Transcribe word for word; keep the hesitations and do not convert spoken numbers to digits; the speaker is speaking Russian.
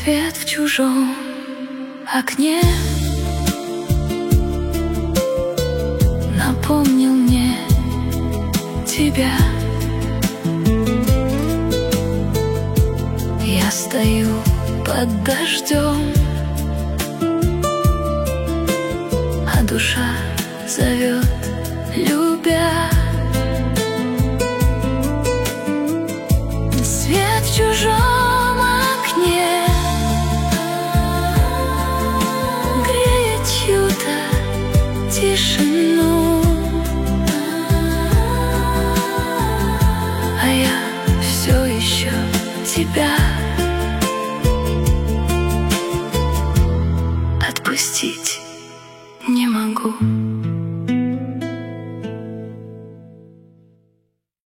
Свет в чужом окне напомнил мне тебя. Я стою под дождем, а душа зовет, любя. Свет в чужом окне греет чью-то тишину, а я все еще тебя отпустить не могу.